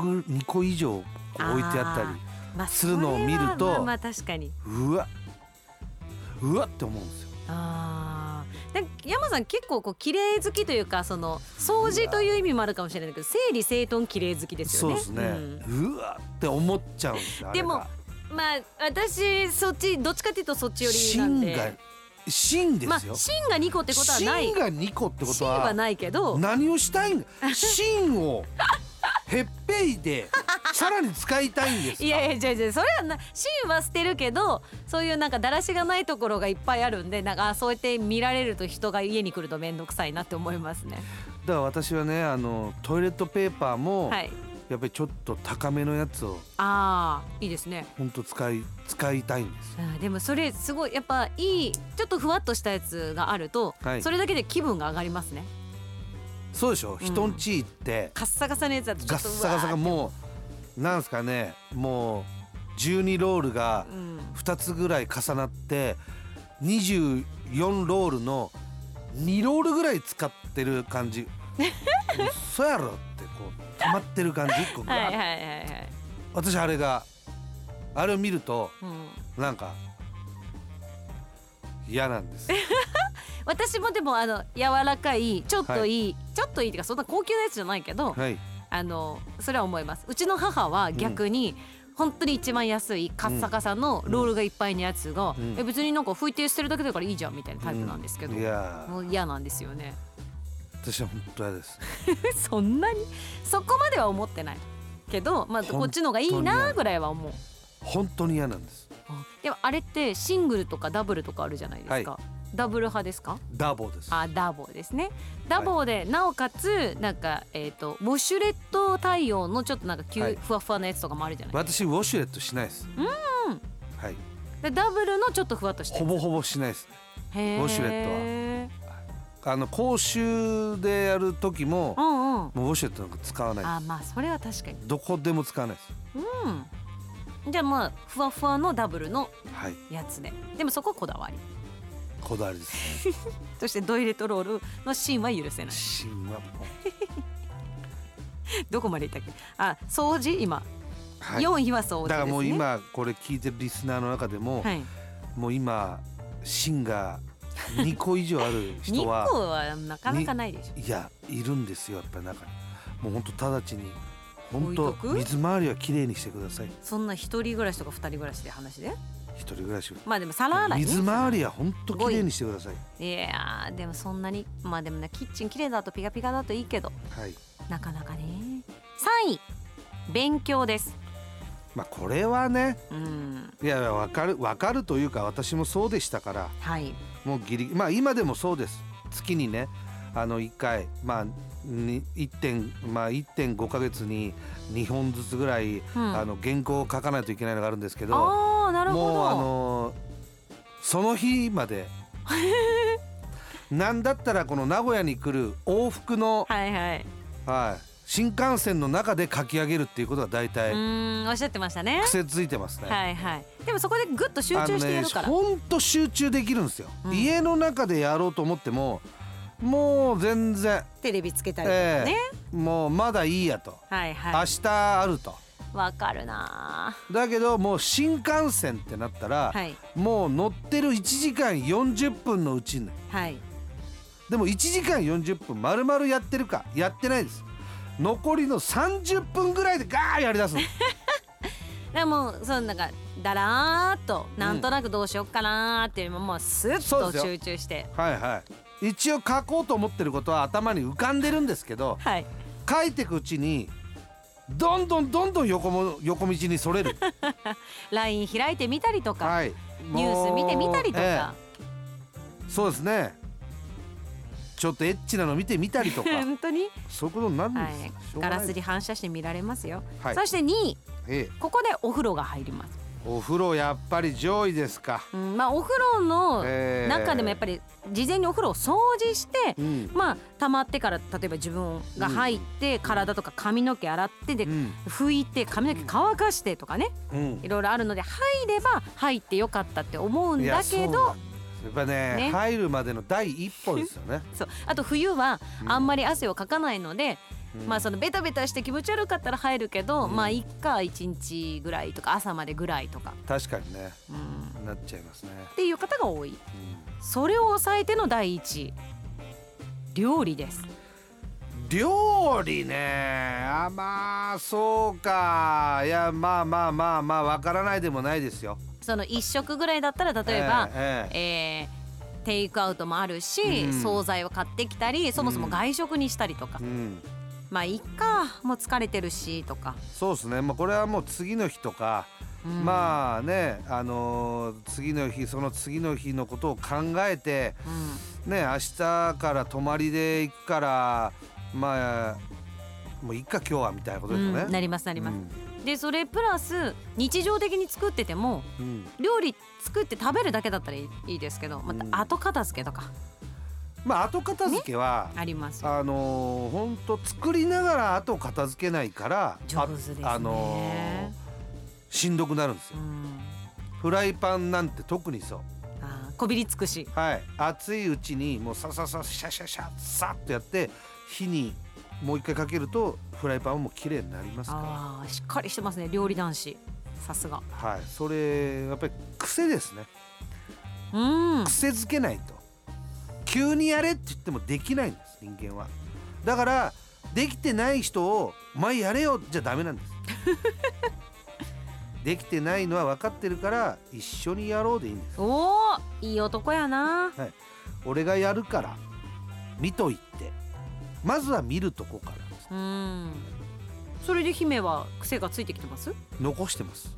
2個以上置いてあったりするのを見ると、 確かにうわって思うんですよ。 山さん結構綺麗好きというか、その掃除という意味もあるかもしれないけど、整理整頓綺麗好きですよね。 そうですね、うわって思っちゃうんですよ。 でも私そっちどっちかっていうとそっち寄りなんで。 芯ですよ。 芯が2個ってことはない。 芯が2個ってことは芯はないけど、 何をしたいんだ。芯をへっぺいでさらに使いたいんですか。 いやそれは芯は捨てるけど、そういうなんかだらしがないところがいっぱいあるんで、なんかそうやって見られると人が家に来ると面倒くさいなって思いますね。 だから私はね、トイレットペーパーも、やっぱりちょっと高めのやつをいいですね。 本当使いたいんです。 でもそれすごいやっぱいい、ちょっとふわっとしたやつがあると、それだけで気分が上がりますね。 そうでしょ。人ん家行ってカッサカサのやつだとちょっとガッサガサがもうなんですかね、もう12ロールが2つぐらい重なって24ロールの2ロールぐらい使ってる感じそうやろってこう溜まってる感じ1個が私あれを見ると、なんか嫌なんです私もでも柔らかいちょっといいっていうか、そんな高級なやつじゃないけど、それは思います。うちの母は逆に、本当に一番安いカッサカサのロールがいっぱいのやつが、別になんか拭いて捨てるだけだからいいじゃんみたいなタイプなんですけど、もう嫌なんですよね。 私は本当嫌ですそんなにそこまでは思ってないけど、こっちのがいいなぐらいは思う。 本当に嫌なんです。 でもあれってシングルとかダブルとかあるじゃないですか。ダブル派ですか。 ダボです。 ダボですね。ダボで、なおかつなんかウォシュレット対応のちょっとなんかふわふわなやつとかもあるじゃないですか。 私ウォシュレットしないです。 でダブルのちょっとふわっとしてほぼほぼしないです。ウォシュレットは公衆でやる時も、もうウォシュレットなんか使わないです。 それは確かにどこでも使わないです。 じゃあふわふわのダブルのやつで、でもそこはこだわりですねそしてトイレットロールの芯は許せない。 芯はもうどこまでいったっけ。掃除今、4位は掃除ですね。 だからもう今これ聞いてるリスナーの中でも、もう今芯が2個以上ある人は 2個はなかなかないでしょ。 いやいるんですよ、やっぱり中に。もう本当直ちに本当水回りはきれいにしてください。 そんな一人暮らしとか二人暮らしで話で。 一人暮らしでも皿洗い、 水回りは本当きれいにしてください。 いやでもそんなにでもね、キッチンきれいだとピカピカだといいけど、なかなかね。3位勉強です。 これはね、いや分かるというか、私もそうでしたから、もう今でもそうです。月にね1回1.5 ヶ月に2本ずつぐらい、原稿を書かないといけないのがあるんですけど、もうその日までなんだったらこの名古屋に来る往復の、新幹線の中で書き上げるっていうことが大体おっしゃってましたね。 癖ついてますね。 でもそこでグッと集中してやるから、 ほんと集中できるんですよ。家の中でやろうと思ってももう全然テレビつけたりとかね、 もうまだいいやと、明日あると。 わかるな。 だけどもう新幹線ってなったら、もう乗ってる1時間40分のうちに、でも1時間40分丸々やってるかやってないです。残りの30分ぐらいでガーやりだすのでもなんかだらーっとなんとなくどうしよっかなーっていうのももうスッと集中して、 はいはい、一応書こうと思ってることは頭に浮かんでるんですけど、 はい、 書いていくうちにどんどん横道にそれる LINE 開いてみたりとか、はい、ニュース見てみたりとか、 そうですね、ちょっとエッチなの見てみたりとか本当にそういうことになるんです、 はい、ガラスに反射して見られますよ、はい、そして2位、ここでお風呂が入ります。 お風呂やっぱり上位ですか、 まあお風呂の中でもやっぱり事前にお風呂を掃除して、まあ溜まってから例えば自分が入って体とか髪の毛洗ってで、拭いて髪の毛乾かしてとかね、いろいろあるので入れば入ってよかったって思うんだけど、 やっぱね入るまでの第一歩ですよねそう、あと冬はあんまり汗をかかないので、まあそのベタベタして気持ち悪かったら入るけど、まあいっか1日ぐらいとか朝までぐらいとか確かにね、なっちゃいますねっていう方が多い、それを抑えての第一位、料理です。 料理ね、まあそうか、いやまあわからないでもないですよ。 その1食ぐらいだったら例えば、テイクアウトもあるし、惣菜を買ってきたり、そもそも外食にしたりとか、まあいっかもう疲れてるしとか、 そうですね、まあ、これはもう次の日とか、まあね、次の日その次の日のことを考えて、ね、明日から泊まりで行くからまあもういっか今日はみたいなことですよね、 なりますなります、でそれプラス日常的に作ってても、料理作って食べるだけだったらいいですけど、また後片付けとか、 まあ後片付けは、 ありますよ。本当作りながら後片付けないから上手ですね、 しんどくなるんですよ、フライパンなんて特にそう、 こびりつくし、 はい、熱いうちにもうさシャシャシャさっとやって火にもう一回かけるとフライパンはもう綺麗になりますから。 しっかりしてますね、料理男子、さすが。 はい、それやっぱり癖ですね。癖づけないと急にやれって言ってもできないんです、人間は。だからできてない人を前やれよじゃダメなんですできてないのは分かってるから一緒にやろうでいいんです。 おー、いい男やな、 はい、俺がやるから見といて、まずは見るとこからです。 それで姫は癖がついてきてます？ 残してます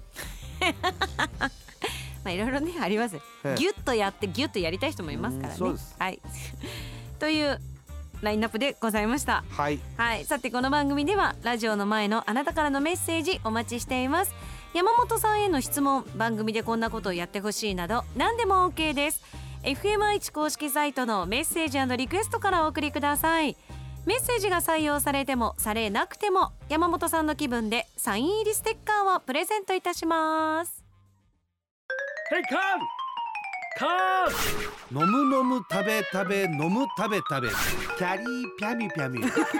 まあいろいろねあります、ギュッとやってギュッとやりたい人もいますからね。 そうです、 はいというラインナップでございました。 はい、 はい、さてこの番組ではラジオの前のあなたからのメッセージお待ちしています。山本さんへの質問、番組でこんなことをやってほしいなど何でも OK です。 FMI 公式サイトのメッセージ&リクエストからお送りください。メッセージが採用されてもされなくても山本さんの気分でサイン入りステッカーをプレゼントいたします。 Hey, Carl! 飲む食べ飲む食べキャリーピャミピャミ言って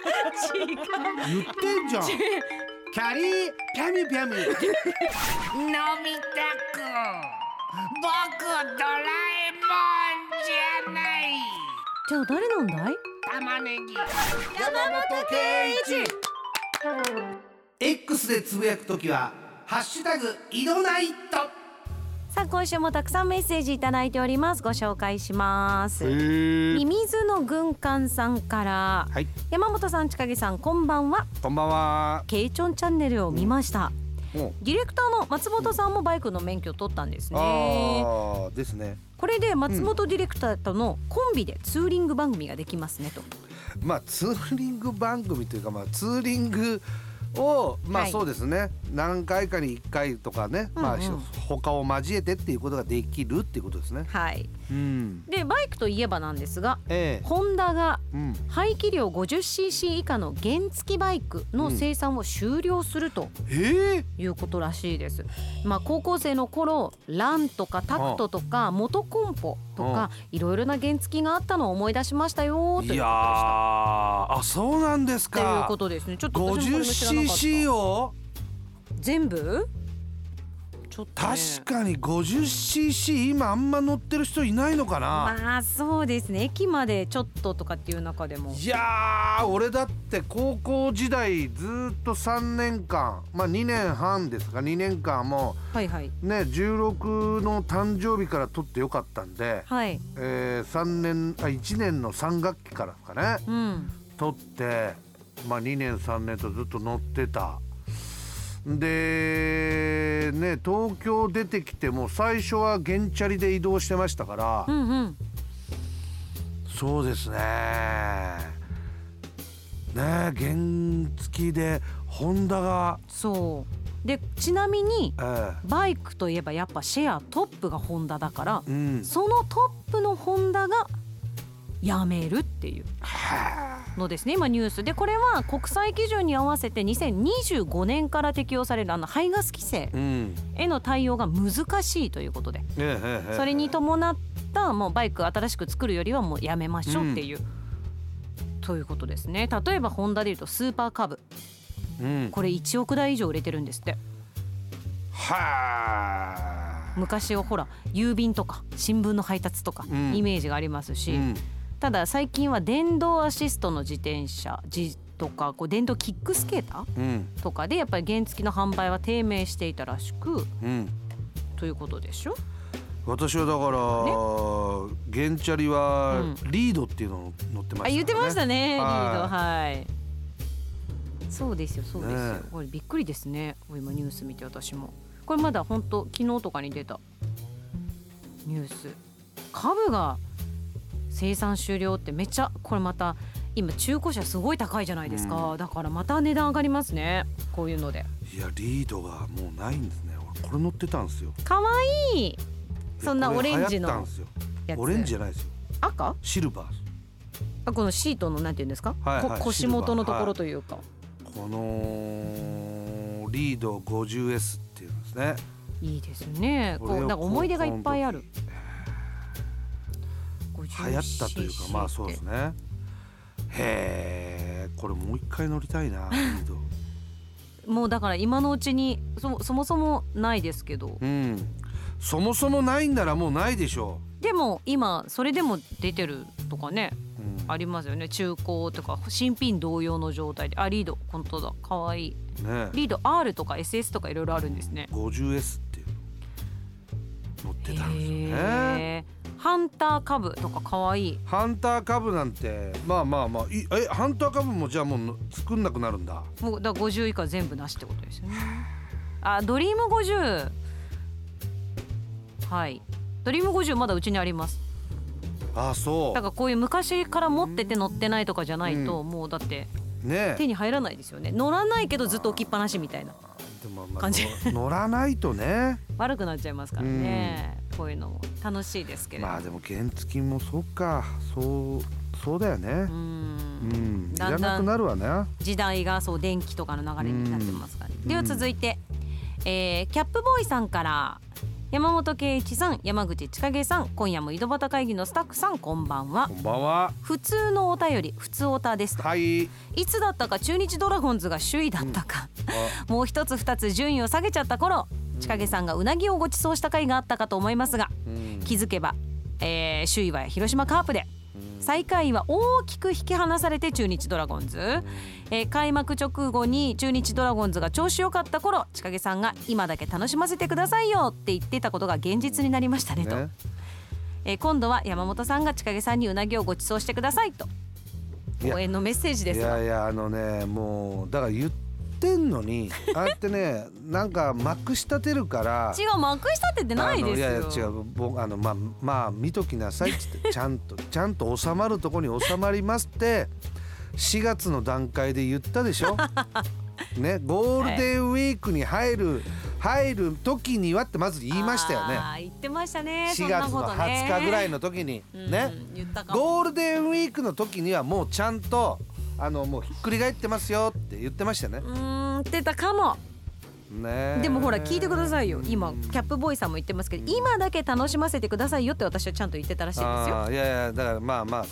んじゃんキャリーピャミピャミのび太くん、僕ドラえもんじゃない。 じゃあ誰なんだい？ 玉ねぎ山本圭一。 X でつぶやくときはハッシュタグ井戸ナイト。 さあ今週もたくさんメッセージいただいております。ご紹介します。ミミズの軍艦さんから、はい、山本さん、千景さん、こんばんは。 こんばんは。 ケイチョンチャンネルを見ました。ディレクターの松本さんもバイクの免許を取ったんですね。 ですね。 これで松本ディレクターとのコンビでツーリング番組ができますねと。 まあツーリング番組というか、まあツーリングをまあそうですね、何回かに1回とかね、まあ他を交えてっていうことができるっていうことですね。 はい、でバイクといえばなんですが、ホンダが排気量 50cc 以下の原付バイクの生産を終了するということらしいです。まあ高校生の頃ランとかタクトとかモトコンポとかいろいろな原付があったのを思い出しましたよということでした。いやあ、そうなんですか。 ということですね。ちょっと私もこれも知らなかった。 50cc を全部ちょっとね、 確かに 50cc 今あんま乗ってる人いないのかな。 まあそうですね、駅までちょっととかっていう中でも。 いやー、俺だって高校時代ずっと3年間、まあ2年半ですか、2年間もはいはいね、16の誕生日から取ってよかったんで、 はい、 1年の3学期からですかね、 うん、 取って、まあ2年3年とずっと乗ってた。でね、東京出てきても最初は原チャリで移動してましたから、 うんうん、 そうですね、原付でホンダが、 そうで、ちなみに、バイクといえばやっぱシェアトップがホンダだから、 うん、 そのトップのホンダがやめるっていうのですね、今ニュースで。これは国際基準に合わせて2025年から適用される排ガス規制への対応が難しいということで、それに伴ったもうバイク新しく作るよりはもうやめましょうっていう、ということですね。例えばホンダでいうとスーパーカブ、これ1億台以上売れてるんですって。昔はほら郵便とか新聞の配達とかイメージがありますし、ただ最近は電動アシストの自転車とか電動キックスケーター、とかでやっぱり原付の販売は低迷していたらしく、ということでしょ。 私はだから、原チャリはリードっていうのを乗ってましたね。 言ってましたね、リード。はい、そうですよそうですよ、これびっくりですね。今ニュース見て私もこれまだ本当昨日とかに出たニュース、株が生産終了ってめっちゃ、これまた今中古車すごい高いじゃないですか、だからまた値段上がりますね、こういうので。 いやリードがもうないんですね。俺これ乗ってたんですよ。 かわいい。そんなオレンジのやつ。 オレンジじゃないですよ、 赤シルバー。 このシートのなんていうんですか、腰元のところというか、 このリード 50S っていうんですね。 いいですね。なんか思い出がいっぱいある。 流行ったというか、まあそうですね。へえ、これもう一回乗りたいなリード。 もうだから今のうちに、そもそもないですけど、 そもそもないんならもうないでしょう。でも今それでも出てるとかね、ありますよね。中古とか新品同様の状態で。リード本当だ、かわいい、リード R とか SS とかいろいろあるんですね。 50S っていう乗ってたんですよね。 ハンターカブとかかわいい。 ハンターカブなんてまあハンターカブもじゃあもう作んなくなるんだ。 もうだから50以下全部なしってことですよね。ドリーム50、はい、ドリーム50まだうちにあります。 そうだからこういう昔から持ってて乗ってないとかじゃないと、もうだって手に入らないですよね。乗らないけどずっと置きっぱなしみたいな感じ。 乗らないとね悪くなっちゃいますからね、こういうのも楽しいですけれど。 まあでも原付もそうか、そうだよね。いらなくなるわね。 時代がそう電気とかの流れになってますからね。では続いて、キャップボーイさんから、山本圭一さん、山口千景さん、今夜も井戸端会議のスタッフさん、こんばんは。 こんばんは。 普通のお便り、普通オタですと。いつだったか中日ドラゴンズが首位だったか、もう一つ二つ順位を下げちゃった頃、千景さんがうなぎをご馳走した回があったかと思いますが、気づけば、首位は広島カープで、最下位は大きく引き離されて中日ドラゴンズ、開幕直後に中日ドラゴンズが調子良かった頃、千景さんが今だけ楽しませてくださいよって言ってたことが現実になりましたねと、今度は山本さんが千景さんにうなぎをご馳走してくださいと応援のメッセージですが。 いやもうだから言ってんのにああやってねなんかまくし立てるから違う、まくし立ててないですよ。 いや違う、僕まあ見ときなさいっつってちゃんと収まるとこに収まりますって4月の段階で言ったでしょね、ゴールデンウィークに入る時にはってまず言いましたよね。 言ってましたね。 4月の20日ぐらいの時にね、ゴールデンウィークの時にはもうちゃんともうひっくり返ってますよって言ってましたね。 言ってたかもね。でもほら聞いてくださいよ、今キャップボーイさんも言ってますけど、今だけ楽しませてくださいよって私はちゃんと言ってたらしいですよ。 いやだからまあ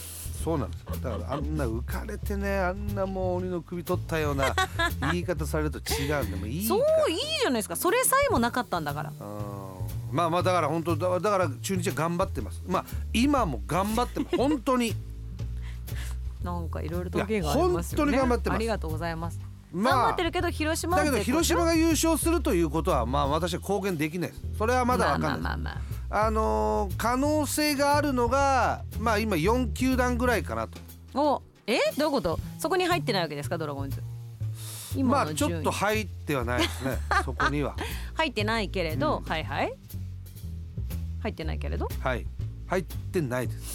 そうなんです。だからあんな浮かれてね、あんなもう鬼の首取ったような言い方されると違うんでもいいから。 そういいじゃないですか。それさえもなかったんだから。 まあだから本当だから中日は頑張ってます。今も頑張ってます本当に。 なんかいろいろと芸がありますよね。 本当に頑張ってます。 ありがとうございます。頑張ってるけど広島だけど広島が優勝するということは私は公言できないです。それはまだ分かんない。可能性があるのが今4球団ぐらいかなと。 どういうこと？そこに入ってないわけですかドラゴンズ。 ちょっと入ってはないですねそこには入ってないけれど、入ってないけれど、 入ってないです。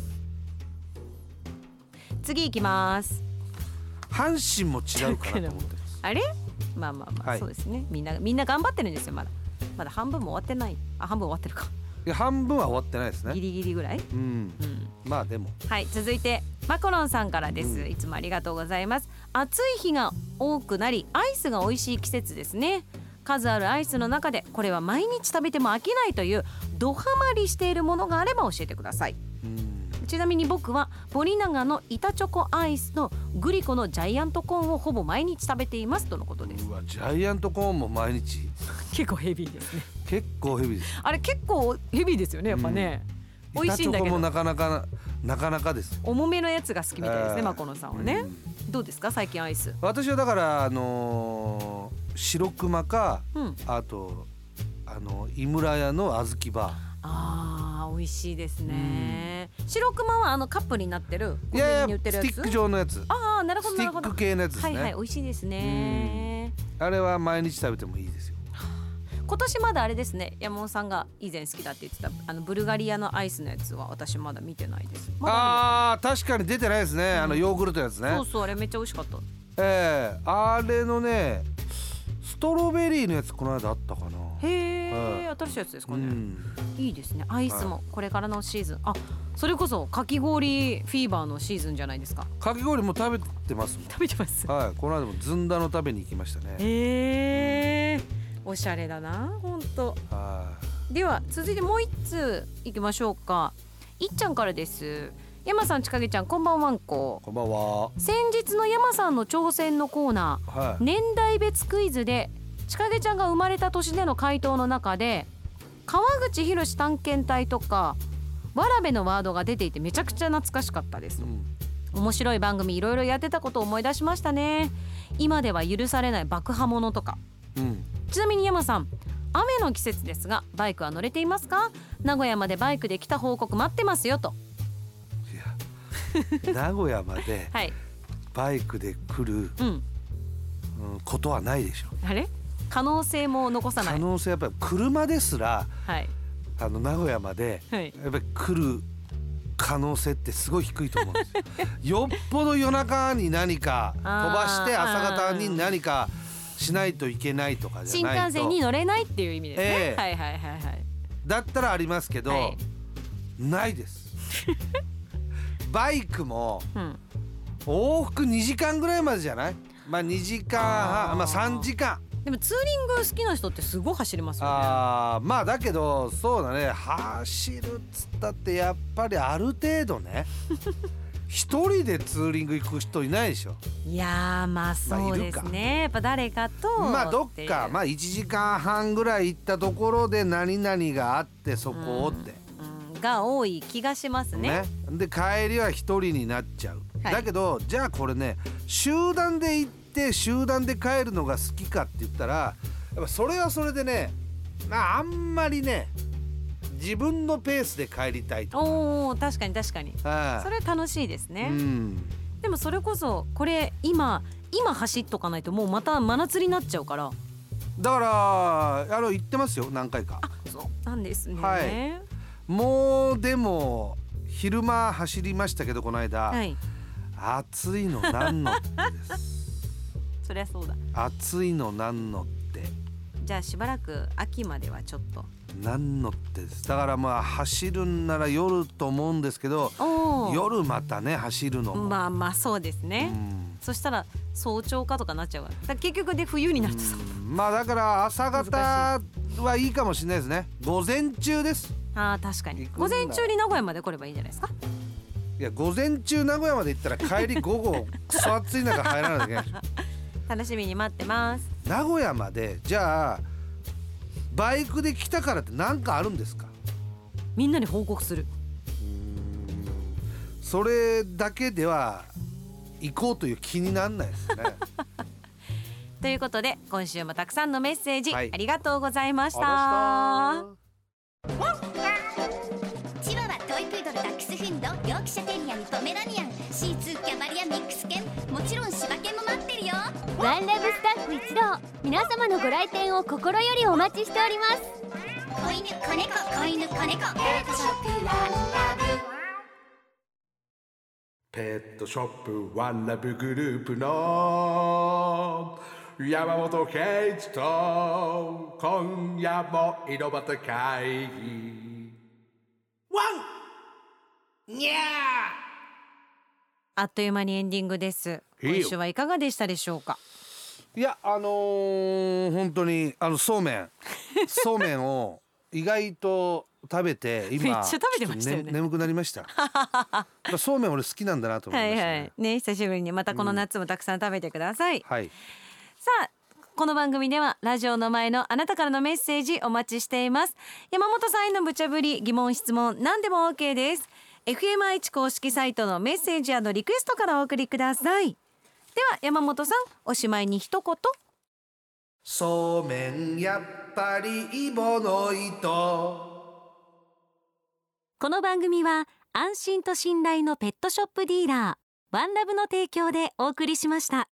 次行きます。 阪神も違うかなと思ってます。 あれそうですね。みんな頑張ってるんですよ。まだ半分も終わってない。半分終わってるか。 いや半分は終わってないですね。 ギリギリぐらい。 でも続いてマコロンさんからです。いつもありがとうございます。暑い日が多くなりアイスが美味しい季節ですね。数あるアイスの中でこれは毎日食べても飽きないというドハマりしているものがあれば教えてください。ちなみに僕は森永の板チョコアイスのグリコのジャイアントコーンをほぼ毎日食べていますとのことです。 ジャイアントコーンも毎日結構ヘビーですね。 結構ヘビーです。 あれ結構ヘビーですよねやっぱね。美味しいんだけど板チョコもなかなかです。 重めのやつが好きみたいですねマコノさんはね。どうですか最近アイス。 私はだから白熊か、あと井村屋の小豆バー。美味しいですね。白熊はカップになってるコンビニに売ってるやつ。 スティック状のやつ。 なるほどなるほど。 スティック系のやつですね。 美味しいですね。 あれは毎日食べてもいいですよ。 今年まだあれですね。山本さんが以前好きだって言ってたブルガリアのアイスのやつは私まだ見てないです。 確かに出てないですね。ヨーグルトのやつね。 そうあれめっちゃ美味しかった。 あれのねストロベリーのやつこの間あったかな。 新しいやつですかね。いいですね。アイスもこれからのシーズン。それこそかき氷フィーバーのシーズンじゃないですか。 かき氷も食べてますもん。 食べてます。 この間もずんだの食べに行きましたね。 おしゃれだな本当。では続いてもう一通いきましょうか。いっちゃんからです。山さんちかげちゃんこんばんはんこ。 こんばんは。 先日の山さんの挑戦のコーナー、年代別クイズでちかげちゃんが生まれた年での回答の中で川口博探検隊とかわらべのワードが出ていてめちゃくちゃ懐かしかったです。面白い番組いろいろやってたことを思い出しましたね。今では許されない爆破物とか。ちなみに山さん雨の季節ですがバイクは乗れていますか？名古屋までバイクで来た報告待ってますよと。 いや名古屋までバイクで来る、ことはないでしょ。 あれ可能性も残さない。 可能性やっぱり車ですら、名古屋までやっぱり来る可能性ってすごい低いと思うんですよ。よっぽど夜中に何か飛ばして朝方に何かしないといけないとかじゃないと。 新幹線に乗れないっていう意味ですね。 だったらありますけど、ないです。バイクも往復2時間ぐらいまでじゃない？2時間半、3時間。 でもツーリング好きな人ってすごい走りますよね。 だけどそうだね、走るっつったってやっぱりある程度ね一人でツーリング行く人いないでしょ。 いやそうですね。やっぱ誰かとどっか1時間半ぐらい行ったところで何々があってそこをってが多い気がしますね。 で帰りは一人になっちゃう。だけどじゃあこれね集団で行って集団で帰るのが好きかって言ったらやっぱそれはそれでね、あんまりね自分のペースで帰りたいとか。 確かに確かに、それは楽しいですね。でもそれこそこれ今走っとかないともうまた真夏になっちゃうから。 だから行ってますよ何回か。 そうなんですね。 もうでも昼間走りましたけどこの間、暑いのなんのってですそりゃそうだ。 暑いのなんのって。 じゃあしばらく秋まではちょっとなんのってです。だから走るんなら夜と思うんですけど、夜またね走るのもそうですね。そしたら早朝かとかなっちゃうから。だから結局で冬になってさ。 だから朝方はいいかもしれないですね。午前中です。 確かに午前中に名古屋まで来ればいいんじゃないですか。 いや午前中名古屋まで行ったら帰り午後クソ暑い中入らないといけないでしょ。 楽しみに待ってます。 名古屋までじゃあバイクで来たからって何かあるんですか？ みんなに報告する。 それだけでは行こうという気にならないですね。 ということで今週もたくさんのメッセージ、 はい、 ありがとうございました。 チワワ、トイプードル、ダックスフンド、ヨークシャテリアにポメラニアン、シーツー、キャバリア、ミックス犬、もちろん柴犬も待ってるよ。 ワンラブスタッフ一同、皆様のご来店を心よりお待ちしております。 子犬、子猫、子犬、子猫、ペットショップワンラブ。 ペットショップワンラブグループの山本圭一と今夜も井戸端会議ワンニャー。 あっという間にエンディングです。今週はいかがでしたでしょうか？ いや本当にそうめんを意外と食べて今めっちゃ食べてましたよね。 眠くなりました。そうめん俺好きなんだなと思いましたね。 はいはいね、久しぶりにまたこの夏もたくさん食べてください。 はい。 さあこの番組ではラジオの前のあなたからのメッセージお待ちしています。山本さんへの無茶ぶり、疑問、質問何でも OK です。 FM 愛知公式サイトのメッセージ&リクエストからお送りください。では山本さん、おしまいに一言。 そうめんやっぱりイボの糸。 この番組は安心と信頼のペットショップディーラーワンラブの提供でお送りしました。